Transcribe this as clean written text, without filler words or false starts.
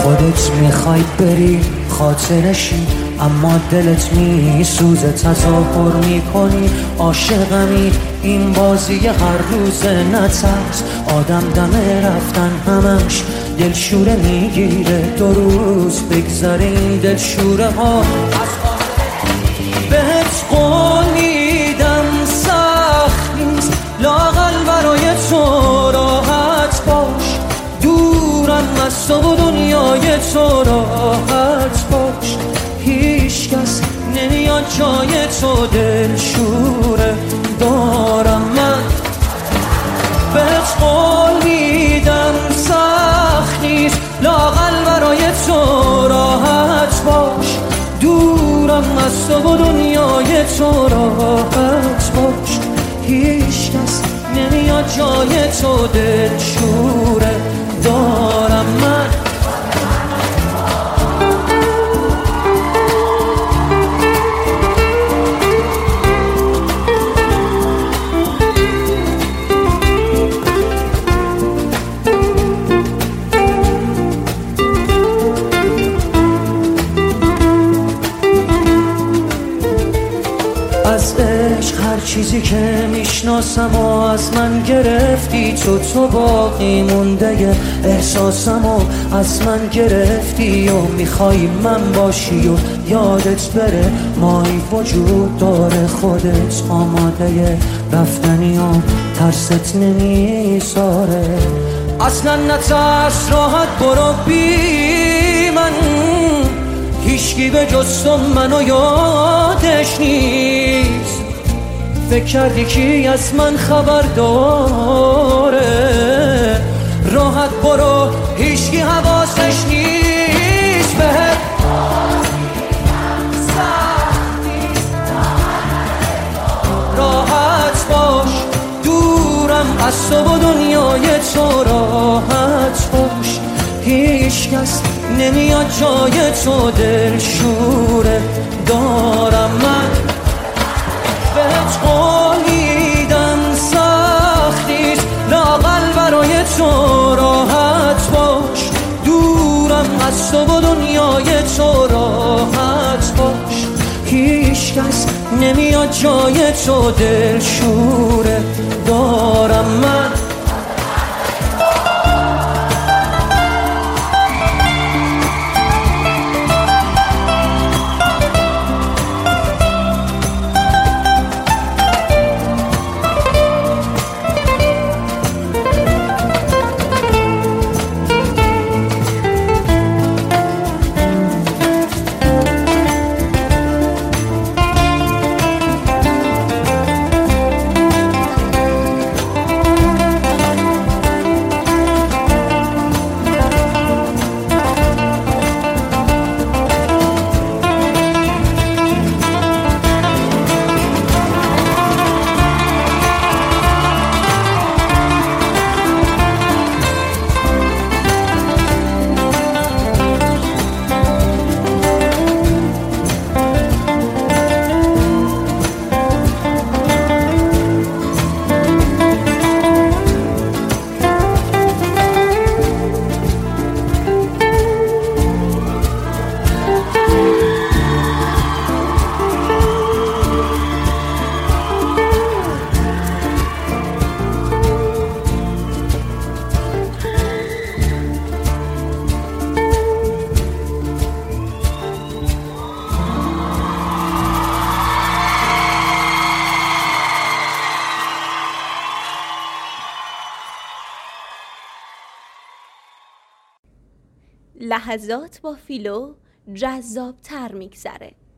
خودت میخوای بری خاطرشی، اما دلت میسوزه تظاهر میکنی عاشقمی. این بازی هر روز نترس، آدم دم رفتن همش دلشوره میگیره. 2 روز بگذره این دلشوره ها بهت قول میدم سخت نیست، لااقل برای تو راحت باش. دورم از تو و دنیای تو راحت باش. هیچ کس نمیاد جای تو دلشوره دارم من. بهت قول میدم سخت نیست، لااقل برای تو راحت باش. دورم از تو و دنیای تو راحت باش. هیچ کس نمیاد جای تو دلشوره دارم من. از عشق هر چیزی که میشناسم و از من گرفتی تو باقی مونده احساسم و از من گرفتی و میخوای من باشی و یادت بره مایی وجود داره. خودت آماده رفتنی و ترست نمیذاره. اصلا نترس راحت برو بی من، هیچکی به جز تو منو یادش نیست. فکر کردی کی از من خبر داره؟ راحت برو هیچکی حواسش نیست. بهت راحت باش. دورم از تو و دنیای تو راحت باش. هیچ کس نمیاد جای تو دلشوره دارم من. بهت قول میدم سخت نیست، لااقل برای تو راحت باش. دورم از تو و دنیای تو راحت باش. هیچ کس نمیاد جای تو دلشوره دارم من. لحظات با فیلو جذاب تر میگذره.